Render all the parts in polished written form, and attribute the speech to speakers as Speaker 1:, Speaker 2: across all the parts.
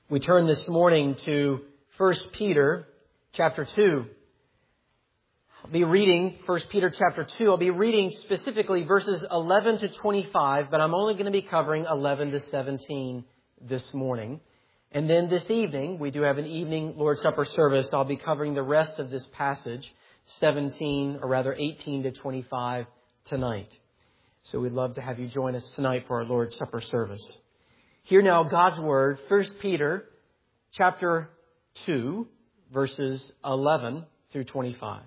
Speaker 1: We turn this morning to 1 Peter chapter 2. I'll be reading 1 Peter chapter 2. I'll be reading specifically verses 11 to 25, but I'm only going to be covering 11 to 17 this morning. And then this evening, we do have an evening Lord's Supper service. I'll be covering the rest of this passage, 18 to 25 tonight. So we'd love to have you join us tonight for our Lord's Supper service. Hear now God's Word, 1 Peter chapter 2, verses 11 through 25.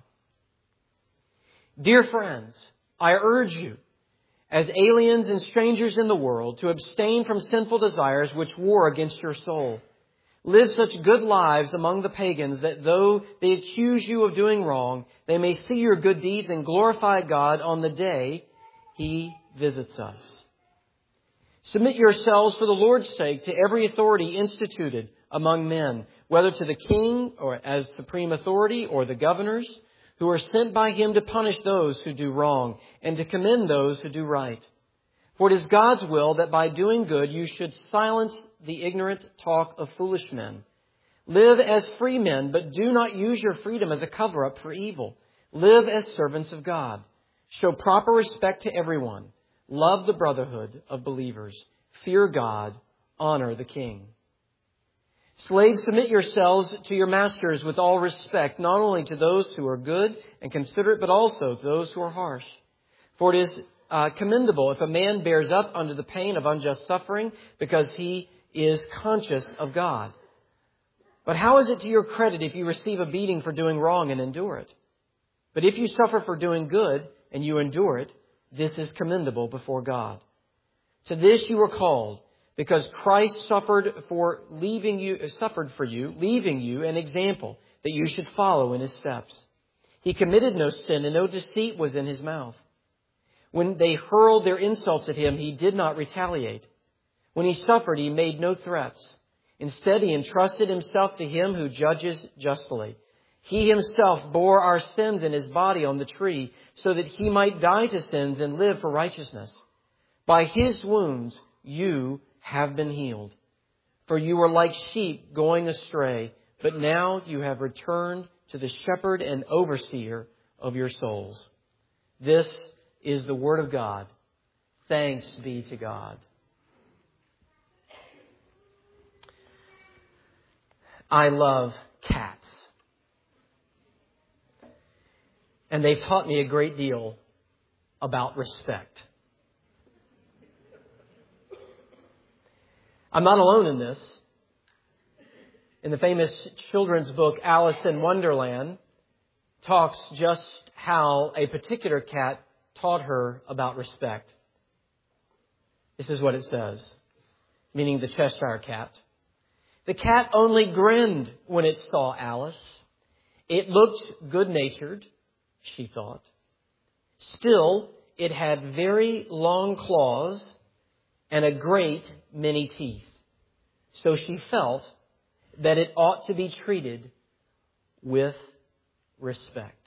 Speaker 1: Dear friends, I urge you, as aliens and strangers in the world, to abstain from sinful desires which war against your soul. Live such good lives among the pagans that though they accuse you of doing wrong, they may see your good deeds and glorify God on the day He visits us. Submit yourselves for the Lord's sake to every authority instituted among men, whether to the king or as supreme authority or the governors, who are sent by Him to punish those who do wrong and to commend those who do right. For it is God's will that by doing good you should silence the ignorant talk of foolish men. Live as free men, but do not use your freedom as a cover-up for evil. Live as servants of God. Show proper respect to everyone. Love the brotherhood of believers. Fear God. Honor the king. Slaves, submit yourselves to your masters with all respect, not only to those who are good and considerate, but also to those who are harsh. For it is commendable if a man bears up under the pain of unjust suffering, because he is conscious of God. But how is it to your credit if you receive a beating for doing wrong and endure it? But if you suffer for doing good and you endure it, this is commendable before God. To this you were called, because Christ suffered for you, leaving you an example that you should follow in His steps. He committed no sin, and no deceit was in His mouth. When they hurled their insults at Him, He did not retaliate. When He suffered, He made no threats. Instead, He entrusted Himself to Him who judges justly. He Himself bore our sins in His body on the tree, so that He might die to sins and live for righteousness. By His wounds you have been healed. For you were like sheep going astray, but now you have returned to the shepherd and overseer of your souls. This is the Word of God. Thanks be to God. I love cats. And they've taught me a great deal about respect. I'm not alone in this. In the famous children's book, Alice in Wonderland, talks just how a particular cat taught her about respect. This is what it says, meaning the Cheshire cat. The cat only grinned when it saw Alice. It looked good-natured, she thought. Still, it had very long claws and a great many teeth. So she felt that it ought to be treated with respect.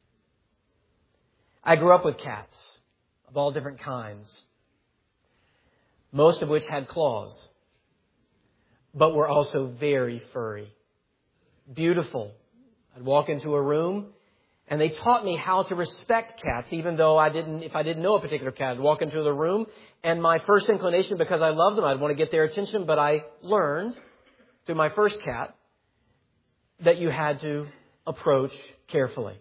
Speaker 1: I grew up with cats of all different kinds, most of which had claws, but were also very furry, beautiful. I'd walk into a room, and they taught me how to respect cats, even though if I didn't know a particular cat, I'd walk into the room, and my first inclination, because I loved them, I'd want to get their attention, but I learned through my first cat that you had to approach carefully.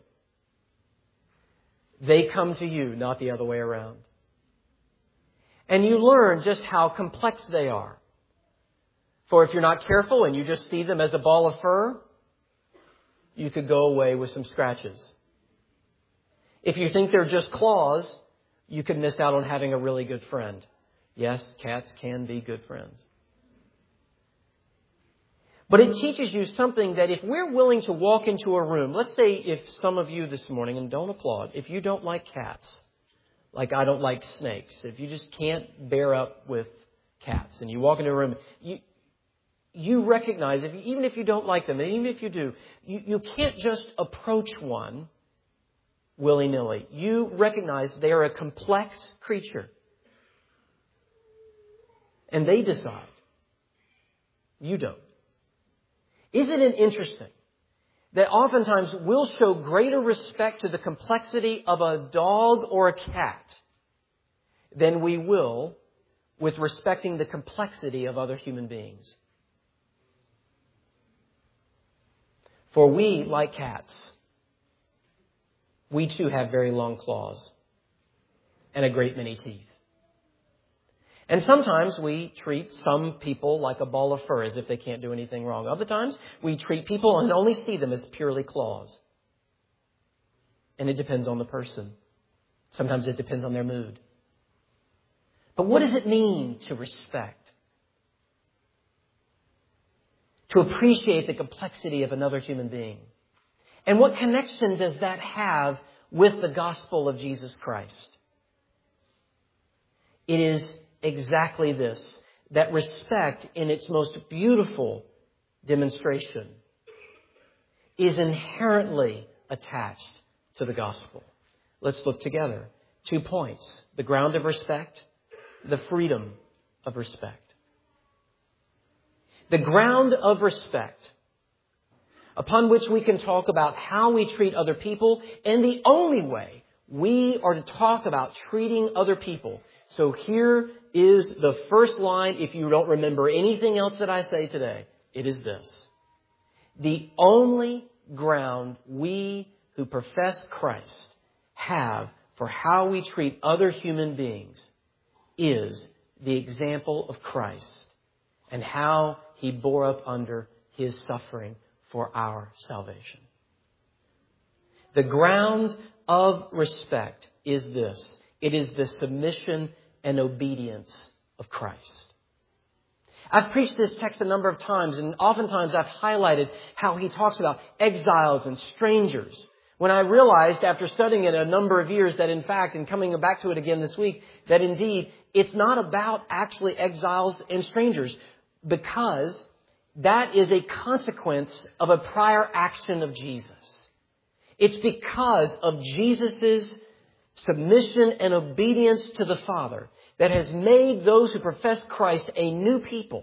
Speaker 1: They come to you, not the other way around. And you learn just how complex they are. For if you're not careful and you just see them as a ball of fur, you could go away with some scratches. If you think they're just claws, you could miss out on having a really good friend. Yes, cats can be good friends. But it teaches you something that if we're willing to walk into a room, let's say if some of you this morning, and don't applaud, if you don't like cats, like I don't like snakes, if you just can't bear up with cats, and you walk into a room, you recognize, even if you don't like them, and even if you do, you can't just approach one willy-nilly. You recognize they are a complex creature. And they decide. You don't. Isn't it interesting that oftentimes we'll show greater respect to the complexity of a dog or a cat than we will with respecting the complexity of other human beings? For we, like cats, we too have very long claws and a great many teeth. And sometimes we treat some people like a ball of fur as if they can't do anything wrong. Other times we treat people and only see them as purely claws. And it depends on the person. Sometimes it depends on their mood. But what does it mean to respect? To appreciate the complexity of another human being? And what connection does that have with the gospel of Jesus Christ? It is exactly this, that respect in its most beautiful demonstration is inherently attached to the gospel. Let's look together. 2 points. The ground of respect, the freedom of respect. The ground of respect upon which we can talk about how we treat other people, and the only way we are to talk about treating other people. So here is the first line. If you don't remember anything else that I say today, it is this. The only ground we who profess Christ have for how we treat other human beings is the example of Christ and how He bore up under His suffering for our salvation. The ground of respect is this. It is the submission and obedience of Christ. I've preached this text a number of times, and oftentimes I've highlighted how he talks about exiles and strangers. When I realized after studying it a number of years that in fact, and coming back to it again this week, that indeed it's not about actually exiles and strangers, because that is a consequence of a prior action of Jesus. It's because of Jesus' submission and obedience to the Father that has made those who profess Christ a new people.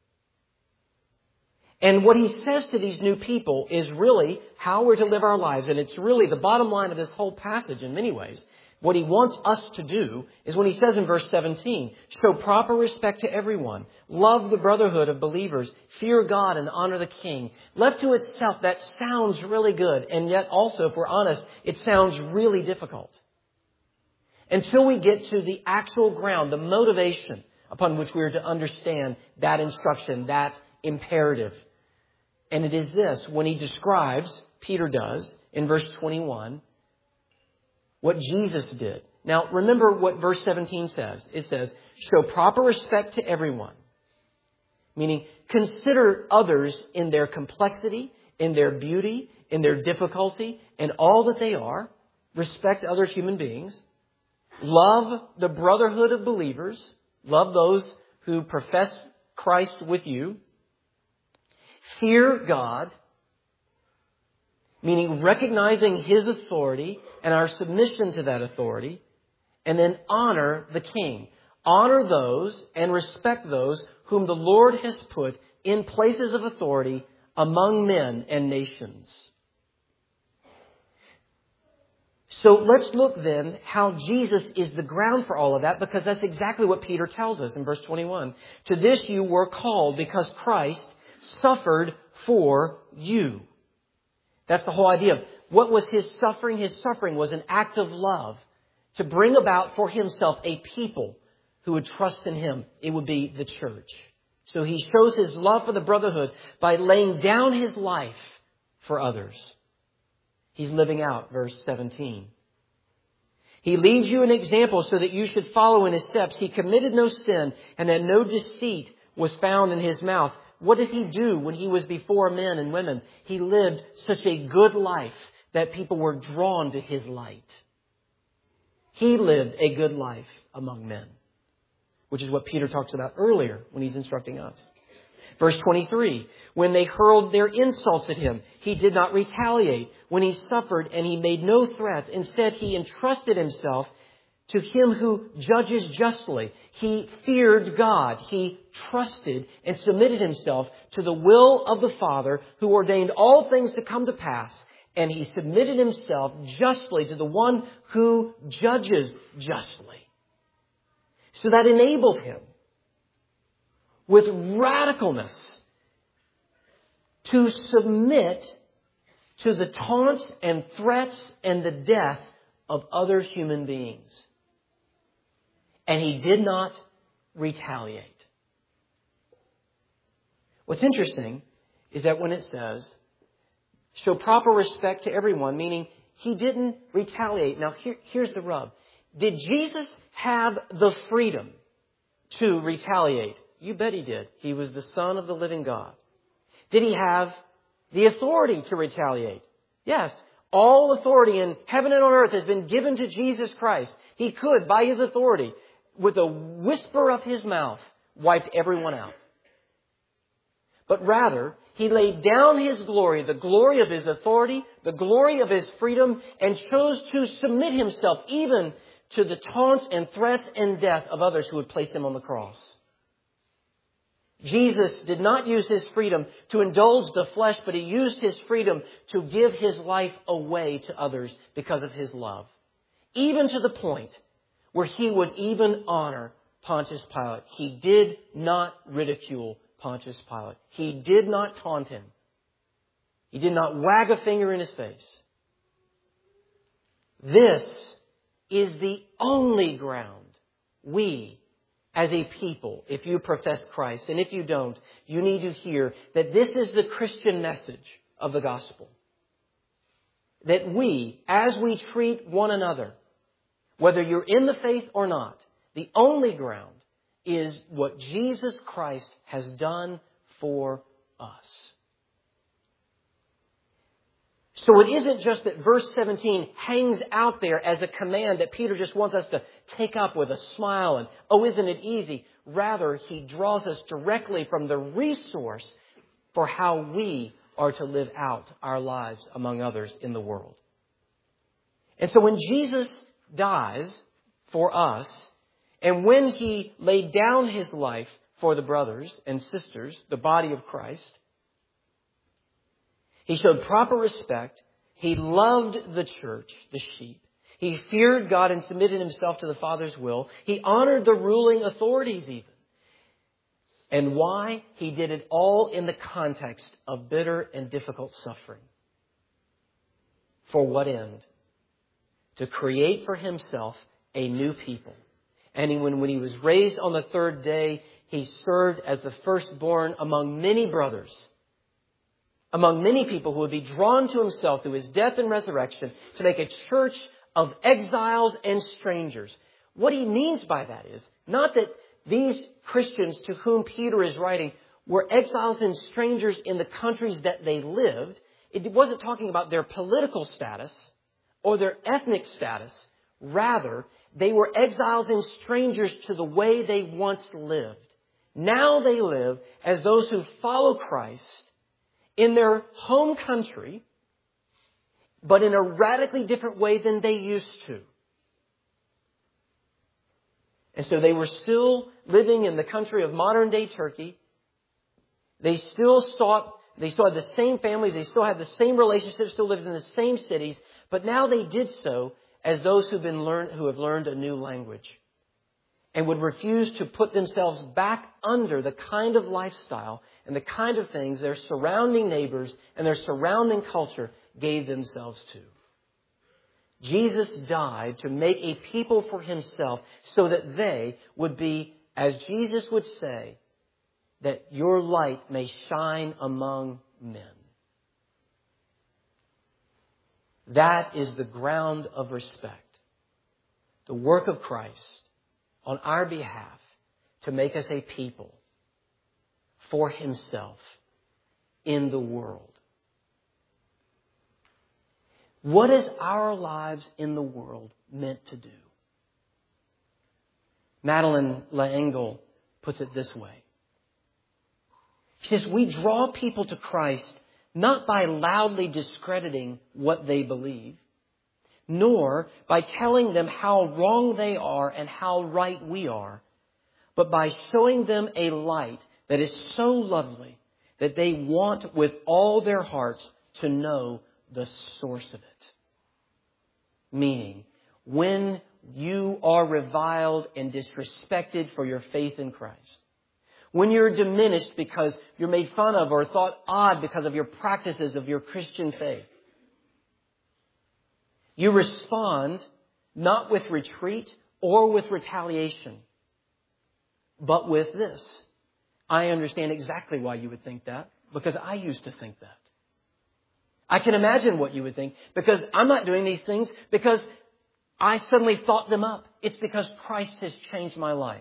Speaker 1: And what he says to these new people is really how we're to live our lives. And it's really the bottom line of this whole passage in many ways. What he wants us to do is when he says in verse 17, show proper respect to everyone, love the brotherhood of believers, fear God and honor the King. Left to itself, that sounds really good. And yet also, if we're honest, it sounds really difficult. Until we get to the actual ground, the motivation upon which we are to understand that instruction, that imperative. And it is this, when he describes, Peter does, in verse 21, what Jesus did. Now, remember what verse 17 says. It says, show proper respect to everyone. Meaning, consider others in their complexity, in their beauty, in their difficulty, and all that they are. Respect other human beings. Love the brotherhood of believers. Love those who profess Christ with you. Fear God, meaning recognizing His authority and our submission to that authority. And then honor the King. Honor those and respect those whom the Lord has put in places of authority among men and nations. So let's look then how Jesus is the ground for all of that, because that's exactly what Peter tells us in verse 21. To this you were called because Christ suffered for you. That's the whole idea of what was His suffering? His suffering was an act of love to bring about for Himself a people who would trust in Him. It would be the church. So He shows His love for the brotherhood by laying down His life for others. He's living out verse 17. He leaves you an example so that you should follow in His steps. He committed no sin, and that no deceit was found in His mouth. What did He do when He was before men and women? He lived such a good life that people were drawn to His light. He lived a good life among men, which is what Peter talks about earlier when he's instructing us. Verse 23, when they hurled their insults at Him, He did not retaliate. When He suffered and He made no threats, instead He entrusted Himself to Him who judges justly. He feared God. He trusted and submitted himself to the will of the Father who ordained all things to come to pass. And he submitted himself justly to the one who judges justly. So that enabled him with radicalness to submit to the taunts and threats and the death of other human beings. And he did not retaliate. What's interesting is that when it says, show proper respect to everyone, meaning he didn't retaliate. Now here's the rub. Did Jesus have the freedom to retaliate? You bet he did. He was the Son of the living God. Did he have the authority to retaliate? Yes. All authority in heaven and on earth has been given to Jesus Christ. He could, by His authority, with a whisper of His mouth, wiped everyone out. But rather, He laid down His glory, the glory of His authority, the glory of His freedom, and chose to submit Himself even to the taunts and threats and death of others who would place Him on the cross. Jesus did not use His freedom to indulge the flesh, but He used His freedom to give His life away to others because of His love. Even to the point where He would even honor Pontius Pilate. He did not ridicule Pontius Pilate. He did not taunt him. He did not wag a finger in his face. This is the only ground we, as a people, if you profess Christ, and if you don't, you need to hear that this is the Christian message of the gospel. That we, as we treat one another, whether you're in the faith or not, the only ground is what Jesus Christ has done for us. So it isn't just that verse 17 hangs out there as a command that Peter just wants us to take up with a smile and, oh, isn't it easy? Rather, he draws us directly from the resource for how we are to live out our lives among others in the world. And so when Jesus dies for us, and when He laid down His life for the brothers and sisters, the body of Christ, He showed proper respect. He loved the church, the sheep. He feared God and submitted Himself to the Father's will. He honored the ruling authorities even. And why? He did it all in the context of bitter and difficult suffering. For what end? To create for Himself a new people. And when he was raised on the third day, He served as the firstborn among many brothers, among many people who would be drawn to Himself through His death and resurrection to make a church of exiles and strangers. What he means by that is not that these Christians to whom Peter is writing were exiles and strangers in the countries that they lived. It wasn't talking about their political status or their ethnic status. Rather, they were exiles and strangers to the way they once lived. Now they live as those who follow Christ in their home country, but in a radically different way than they used to. And so they were still living in the country of modern day Turkey. They still had the same families, they still had the same relationships, still lived in the same cities, but now they did so as those who have learned a new language and would refuse to put themselves back under the kind of lifestyle and the kind of things their surrounding neighbors and their surrounding culture gave themselves to. Jesus died to make a people for Himself so that they would be, as Jesus would say, that your light may shine among men. That is the ground of respect. The work of Christ on our behalf to make us a people for Himself in the world. What is our lives in the world meant to do? Madeleine L'Engle puts it this way. She says, we draw people to Christ not by loudly discrediting what they believe, nor by telling them how wrong they are and how right we are, but by showing them a light that is so lovely that they want with all their hearts to know the source of it. Meaning, when you are reviled and disrespected for your faith in Christ, when you're diminished because you're made fun of or thought odd because of your practices of your Christian faith, you respond not with retreat or with retaliation, but with this. I understand exactly why you would think that, because I used to think that. I can imagine what you would think, because I'm not doing these things because I suddenly thought them up. It's because Christ has changed my life.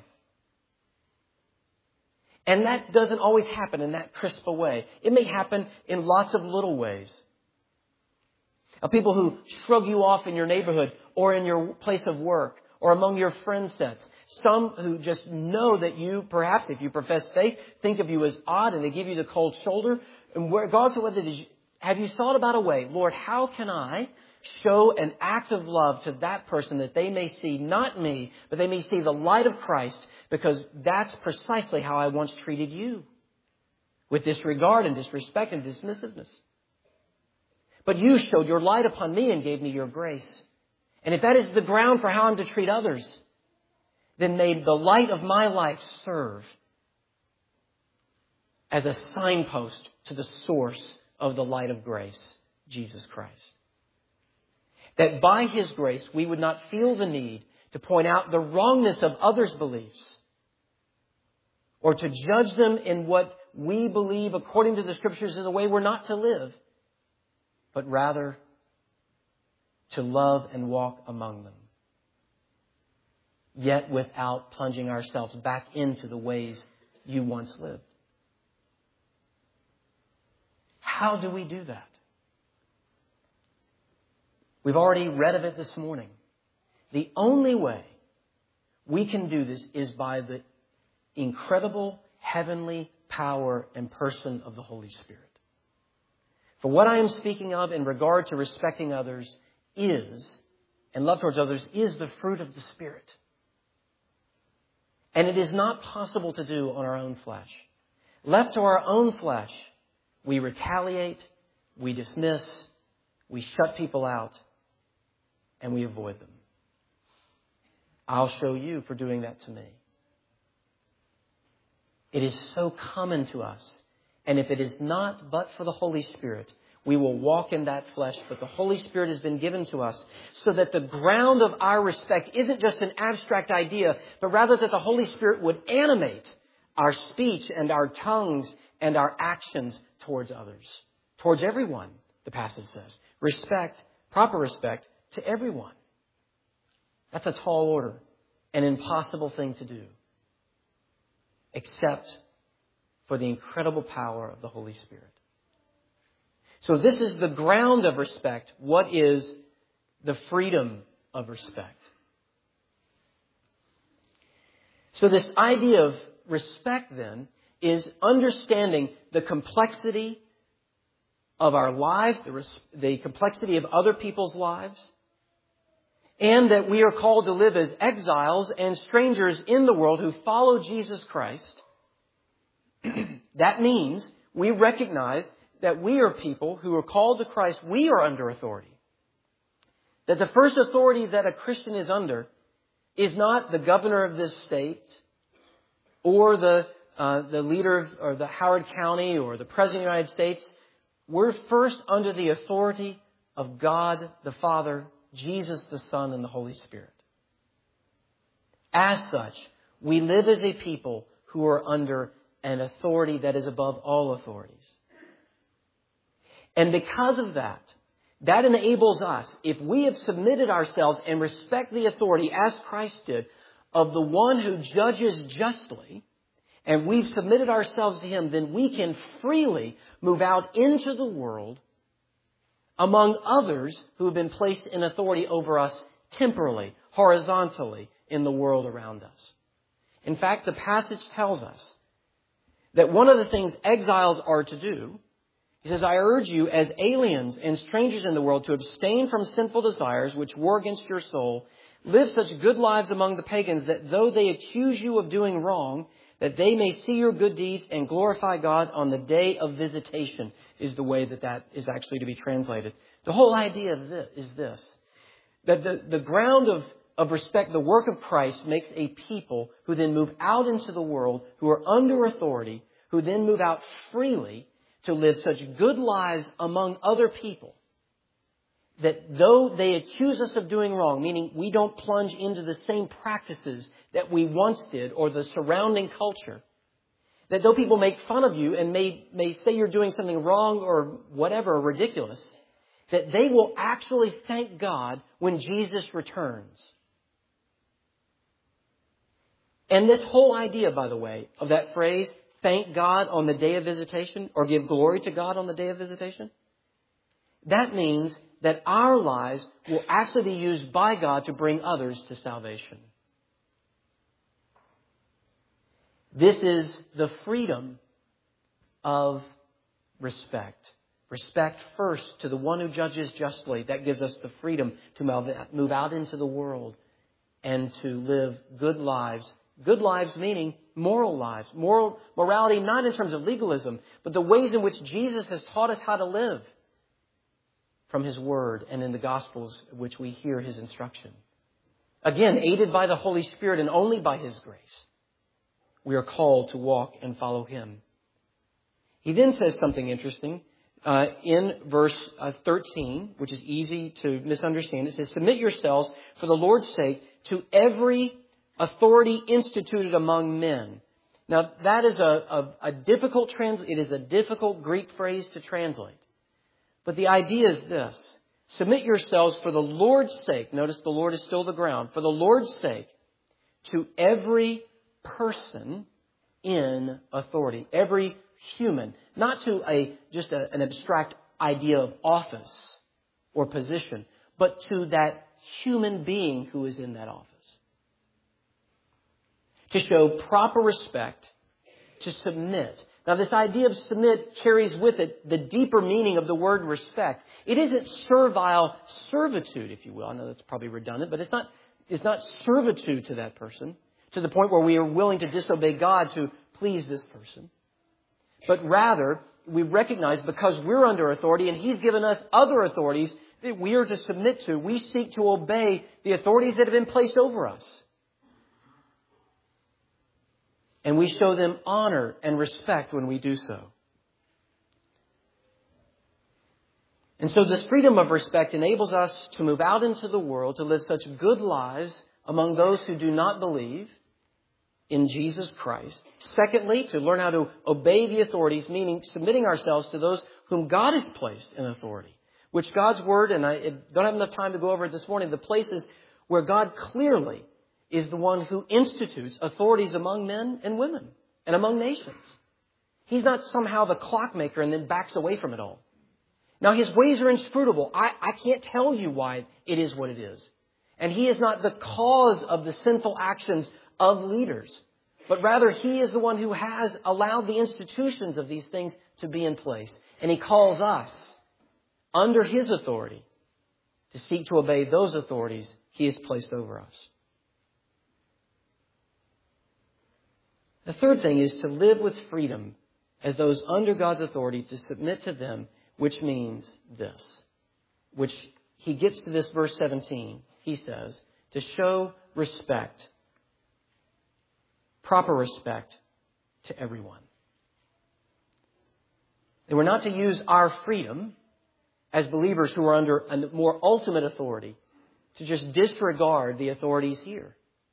Speaker 1: And that doesn't always happen in that crisp a way. It may happen in lots of little ways. Of people who shrug you off in your neighborhood or in your place of work or among your friend sets. Some who just know that you, perhaps if you profess faith, think of you as odd and they give you the cold shoulder. And regardless of whether it is, have you thought about a way, Lord, how can I show an act of love to that person that they may see not me, but they may see the light of Christ, because that's precisely how I once treated you, with disregard and disrespect and dismissiveness. But you showed your light upon me and gave me your grace. And if that is the ground for how I'm to treat others, then may the light of my life serve as a signpost to the source of the light of grace, Jesus Christ. That by His grace we would not feel the need to point out the wrongness of others' beliefs or to judge them in what we believe according to the Scriptures is a way we're not to live, but rather to love and walk among them, yet without plunging ourselves back into the ways you once lived. How do we do that? We've already read of it this morning. The only way we can do this is by the incredible heavenly power and person of the Holy Spirit. For what I am speaking of in regard to respecting others is, and love towards others, is the fruit of the Spirit. And it is not possible to do on our own flesh. Left to our own flesh, we retaliate, we dismiss, we shut people out, and we avoid them. I'll show you for doing that to me. It is so common to us. And if it is not but for the Holy Spirit, we will walk in that flesh. But the Holy Spirit has been given to us so that the ground of our respect isn't just an abstract idea, but rather that the Holy Spirit would animate our speech and our tongues and our actions towards others. Towards everyone, the passage says. Respect, proper respect to everyone. That's a tall order, an impossible thing to do, except for the incredible power of the Holy Spirit. So this is the ground of respect. What is the freedom of respect? So this idea of respect then is understanding the complexity of our lives, the complexity of other people's lives, and that we are called to live as exiles and strangers in the world who follow Jesus Christ. That means we recognize that we are people who are called to Christ. We are under authority. That the first authority that a Christian is under is not the governor of this state or the leader or the Howard County or the President of the United States. We're first under the authority of God the Father, Jesus the Son, and the Holy Spirit. As such, we live as a people who are under an authority that is above all authorities. And because of that, that enables us, if we have submitted ourselves and respect the authority as Christ did, of the one who judges justly, and we've submitted ourselves to Him, then we can freely move out into the world among others who have been placed in authority over us temporally, horizontally in the world around us. In fact, the passage tells us that one of the things exiles are to do He says, I urge you as aliens and strangers in the world to abstain from sinful desires which war against your soul. Live such good lives among the pagans that though they accuse you of doing wrong, that they may see your good deeds and glorify God on the day of visitation, is the way that is actually to be translated. The whole idea of this is this, that the ground of respect, the work of Christ makes a people who then move out into the world, who are under authority, who then move out freely to live such good lives among other people, that though they accuse us of doing wrong, meaning we don't plunge into the same practices that we once did or the surrounding culture, that though people make fun of you and may say you're doing something wrong or whatever, ridiculous, that they will actually thank God when Jesus returns. And this whole idea, by the way, of that phrase, thank God on the day of visitation, or give glory to God on the day of visitation, that means that our lives will actually be used by God to bring others to salvation. This is the freedom of respect. Respect first to the one who judges justly. That gives us the freedom to move out into the world and to live good lives. Good lives meaning moral lives. Morality not in terms of legalism, but the ways in which Jesus has taught us how to live from His Word and in the Gospels, which we hear His instruction. Again, aided by the Holy Spirit and only by His grace, we are called to walk and follow Him. He then says something interesting in verse 13, which is easy to misunderstand. It says, submit yourselves for the Lord's sake to every authority instituted among men. Now, that is a difficult it is a difficult Greek phrase to translate. But the idea is this. Submit yourselves for the Lord's sake. Notice the Lord is still the ground. For the Lord's sake, to every person in authority. Every human. Not to just an abstract idea of office or position, but to that human being who is in that office. To show proper respect, to submit. Now, this idea of submit carries with it the deeper meaning of the word respect. It isn't servile servitude, if you will. I know that's probably redundant, but it's not servitude to that person to the point where we are willing to disobey God to please this person. But rather, we recognize because we're under authority and He's given us other authorities that we are to submit to, we seek to obey the authorities that have been placed over us. And we show them honor and respect when we do so. And so this freedom of respect enables us to move out into the world, to live such good lives among those who do not believe in Jesus Christ. Secondly, to learn how to obey the authorities, meaning submitting ourselves to those whom God has placed in authority. Which God's Word, and I don't have enough time to go over it this morning, the places where God clearly is the one who institutes authorities among men and women and among nations. He's not somehow the clockmaker and then backs away from it all. Now, His ways are inscrutable. I can't tell you why it is what it is. And He is not the cause of the sinful actions of leaders, but rather He is the one who has allowed the institutions of these things to be in place. And He calls us under His authority to seek to obey those authorities He has placed over us. The third thing is to live with freedom as those under God's authority, to submit to them, which means this, which he gets to this verse 17. He says, to show respect, proper respect to everyone. And we're not to use our freedom as believers who are under a more ultimate authority to just disregard the authorities here,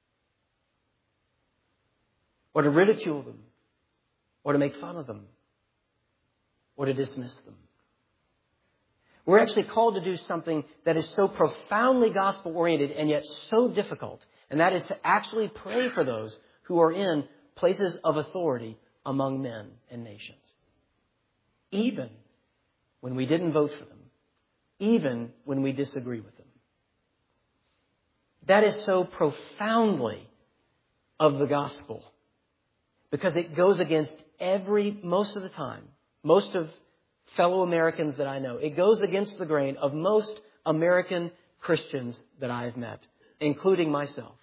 Speaker 1: or to ridicule them, or to make fun of them, or to dismiss them. We're actually called to do something that is so profoundly gospel-oriented and yet so difficult, and that is to actually pray for those who are in places of authority among men and nations. Even when we didn't vote for them, even when we disagree with them. That is so profoundly of the gospel, because it goes against most of the time, most of fellow Americans that I know. It goes against the grain of most American Christians that I have met, including myself.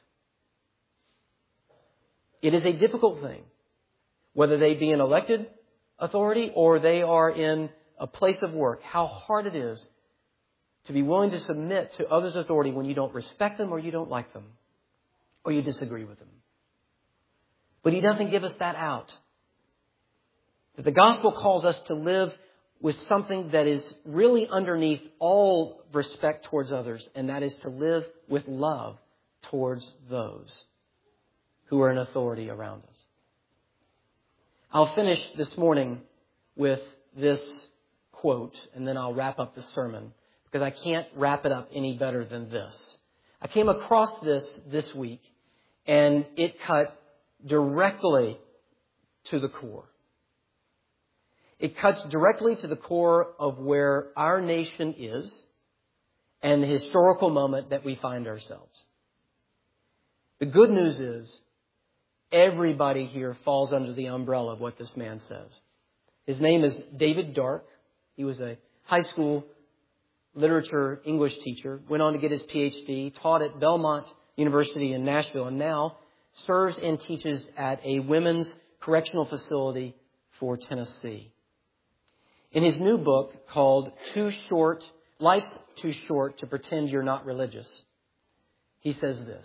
Speaker 1: It is a difficult thing, whether they be an elected authority or they are in a place of work, how hard it is to be willing to submit to others' authority when you don't respect them or you don't like them or you disagree with them. But He doesn't give us that out. That the gospel calls us to live with something that is really underneath all respect towards others, and that is to live with love towards those who are in authority around us. I'll finish this morning with this quote, and then I'll wrap up the sermon, because I can't wrap it up any better than this. I came across this week, and it cut directly to the core. It cuts directly to the core of where our nation is and the historical moment that we find ourselves. The good news is everybody here falls under the umbrella of what this man says. His name is David Dark. He was a high school literature English teacher, went on to get his PhD, taught at Belmont University in Nashville, and now serves and teaches at a women's correctional facility for Tennessee. In his new book called Life's Too Short to Pretend You're Not Religious, he says this: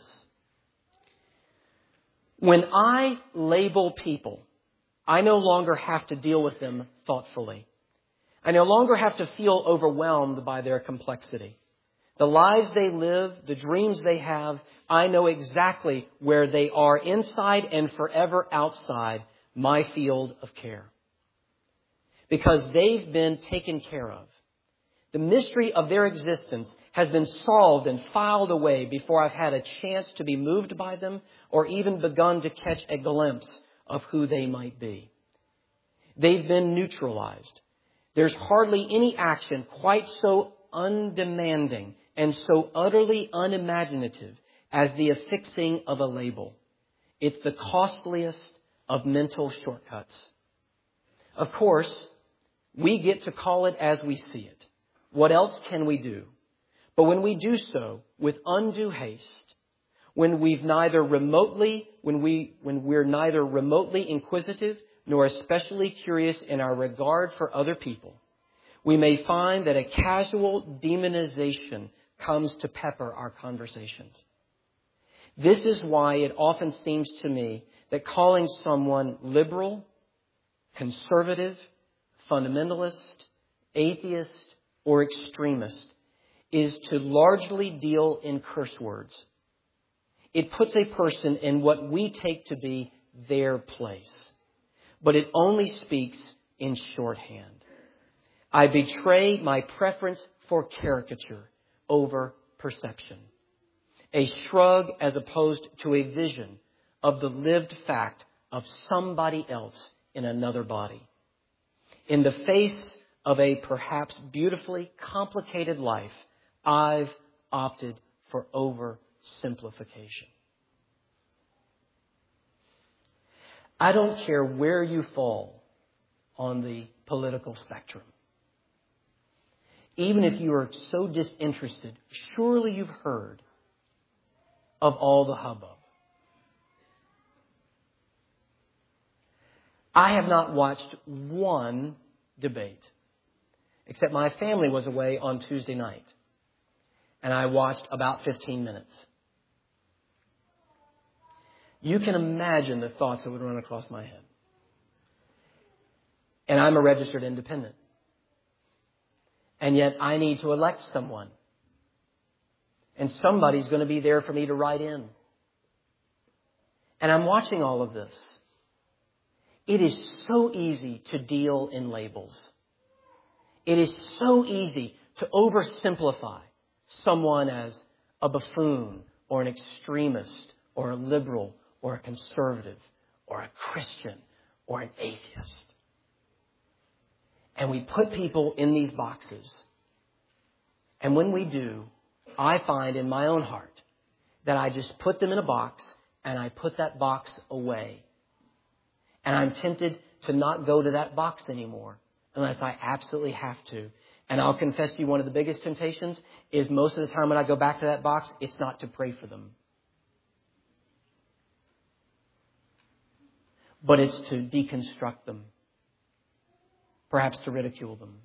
Speaker 1: when I label people, I no longer have to deal with them thoughtfully. I no longer have to feel overwhelmed by their complexity. The lives they live, the dreams they have, I know exactly where they are inside and forever outside my field of care. Because they've been taken care of. The mystery of their existence has been solved and filed away before I've had a chance to be moved by them or even begun to catch a glimpse of who they might be. They've been neutralized. There's hardly any action quite so undemanding and so utterly unimaginative as the affixing of a label. It's the costliest of mental shortcuts. Of course, we get to call it as we see it. What else can we do? But when we do so with undue haste, when we're neither remotely inquisitive nor especially curious in our regard for other people, we may find that a casual demonization comes to pepper our conversations. This is why it often seems to me that calling someone liberal, conservative, fundamentalist, atheist, or extremist is to largely deal in curse words. It puts a person in what we take to be their place, but it only speaks in shorthand. I betray my preference for caricature over perception, a shrug as opposed to a vision of the lived fact of somebody else in another body. In the face of a perhaps beautifully complicated life, I've opted for oversimplification. I don't care where you fall on the political spectrum. Even if you are so disinterested, surely you've heard of all the hubbub. I have not watched one debate, except my family was away on Tuesday night, and I watched about 15 minutes. You can imagine the thoughts that would run across my head. And I'm a registered independent. And yet I need to elect someone. And somebody's going to be there for me to write in. And I'm watching all of this. It is so easy to deal in labels. It is so easy to oversimplify someone as a buffoon or an extremist or a liberal or a conservative or a Christian or an atheist. And we put people in these boxes. And when we do, I find in my own heart that I just put them in a box and I put that box away. And I'm tempted to not go to that box anymore unless I absolutely have to. And I'll confess to you, one of the biggest temptations is most of the time when I go back to that box, it's not to pray for them. But it's to deconstruct them. Perhaps to ridicule them.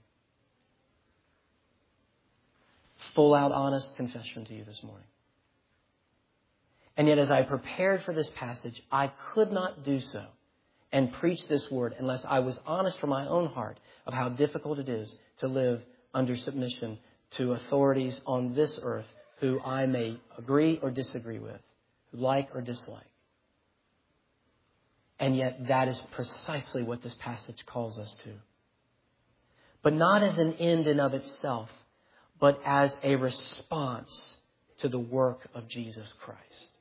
Speaker 1: Full out honest confession to you this morning. And yet as I prepared for this passage, I could not do so and preach this word unless I was honest from my own heart of how difficult it is to live under submission to authorities on this earth who I may agree or disagree with, who like or dislike. And yet that is precisely what this passage calls us to. But not as an end in of itself, but as a response to the work of Jesus Christ,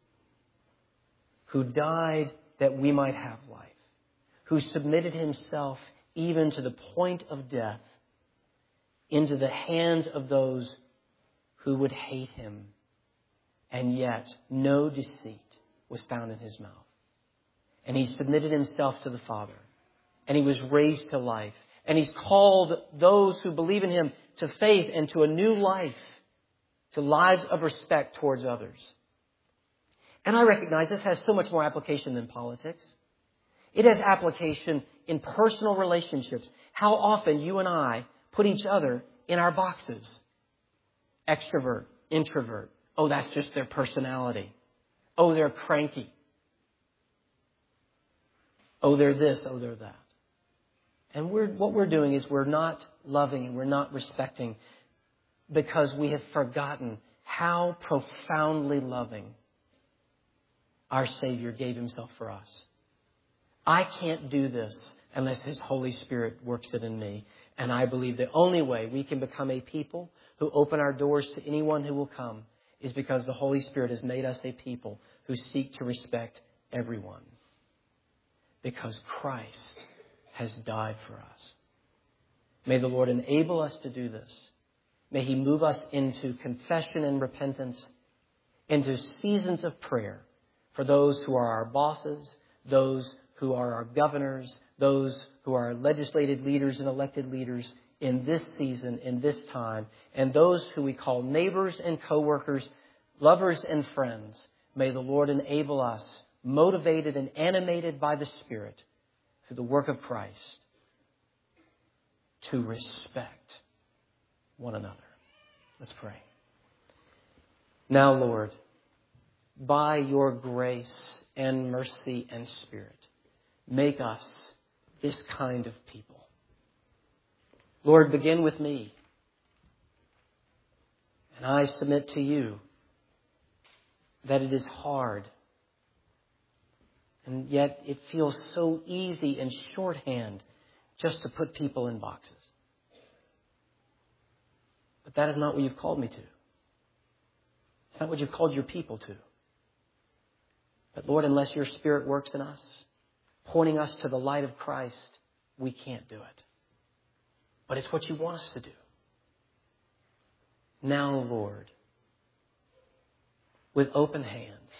Speaker 1: who died that we might have life, who submitted himself even to the point of death into the hands of those who would hate him, and yet no deceit was found in his mouth. And he submitted himself to the Father, and he was raised to life, and he's called those who believe in him to faith and to a new life, to lives of respect towards others. And I recognize this has so much more application than politics. It has application in personal relationships. How often you and I put each other in our boxes. Extrovert, introvert. Oh, that's just their personality. Oh, they're cranky. Oh, they're this. Oh, they're that. And what we're doing is we're not loving and we're not respecting because we have forgotten how profoundly loving our Savior gave himself for us. I can't do this unless his Holy Spirit works it in me. And I believe the only way we can become a people who open our doors to anyone who will come is because the Holy Spirit has made us a people who seek to respect everyone. Because Christ has died for us. May the Lord enable us to do this. May he move us into confession and repentance, into seasons of prayer for those who are our bosses, those who are our governors, those who are our legislated leaders and elected leaders in this season, in this time, and those who we call neighbors and co-workers, lovers and friends. May the Lord enable us, motivated and animated by the Spirit, through the work of Christ, to respect one another. Let's pray. Now, Lord, by your grace and mercy and Spirit, make us this kind of people. Lord, begin with me. And I submit to you that it is hard. And yet it feels so easy and shorthand just to put people in boxes. But that is not what you've called me to. It's not what you've called your people to. But Lord, unless your Spirit works in us, pointing us to the light of Christ, we can't do it. But it's what you want us to do. Now, Lord, with open hands,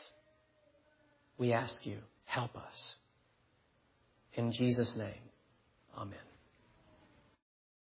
Speaker 1: we ask you, help us. In Jesus' name, amen.